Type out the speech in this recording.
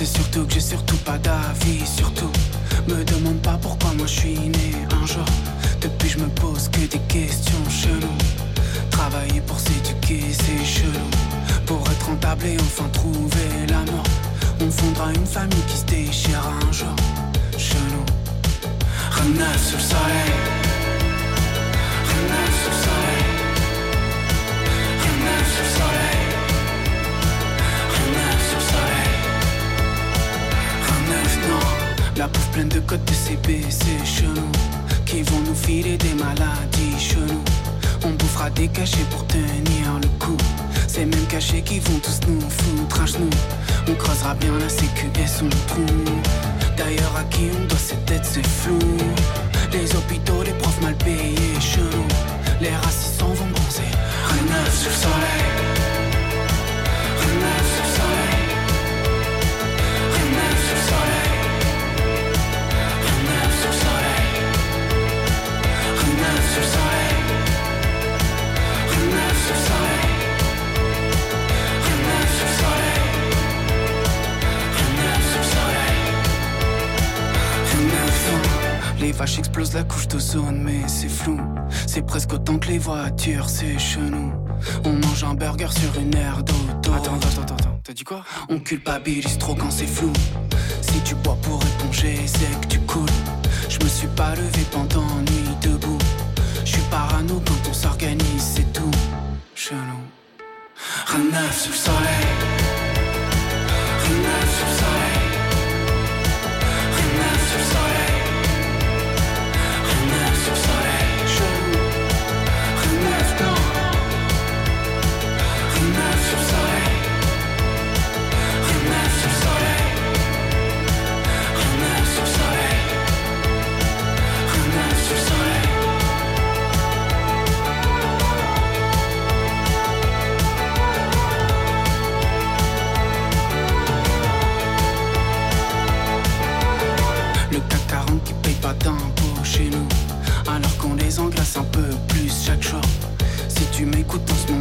surtout que j'ai surtout pas d'avis. Surtout, me demande pas pourquoi moi je suis né un jour. Depuis je me pose que des questions cheloues. Travailler pour s'éduquer c'est chelou. Pour être rentable et enfin trouver l'amour. On fondera une famille qui se déchirera un jour. Chelou. Rien de neuf sur le soleil. Rien de neuf sur le soleil. Rien de neuf sur le soleil. Rien de neuf sur le soleil. Rien de neuf, non. La bouffe pleine de codes de CB, c'est chelou. Qui vont nous filer des maladies chelou. On bouffera des cachets pour tenir le coup. Ces mêmes cachets qui vont tous nous foutre à genoux. On creusera bien la sécu et son trou. D'ailleurs à qui on doit cette tête c'est flou. Les hôpitaux, les profs mal payés, chelou. Les racistes s'en vont bronzer. Rien de neuf sur le soleil. Rien de neuf sur le soleil. Rien de neuf sur le soleil. Rien de neuf sur le soleil. Rien de neuf sur le soleil. Rien de neuf sur le soleil. Rien de neuf sur le soleil. Rien de neuf sur le soleil. Rien de neuf, non. Les vaches explosent la couche d'ozone mais c'est flou. C'est presque autant que les voitures, c'est chenou. On mange un burger sur une aire d'auto. Attends, t'as dit quoi? On culpabilise trop quand c'est flou. Si tu bois pour éponger, c'est que tu coules. Je me suis pas levé pendant nuit debout. Je suis parano quand on s'organise, c'est tout. Chelou. Rien de neuf sur le soleil. Rien de neuf sur le soleil. Rien de neuf sur le soleil. Rien de neuf sur le soleil. Chelou. Rien de neuf, non. Rien de neuf sur le soleil. Rien de neuf sur le soleil. Rien de neuf sur le soleil. Rien de neuf sur le soleil. Le CAC 40 qui paye pas d'impôts chez nous, alors qu'on les engraisse un peu plus chaque jour. Si tu m'écoutes dans ce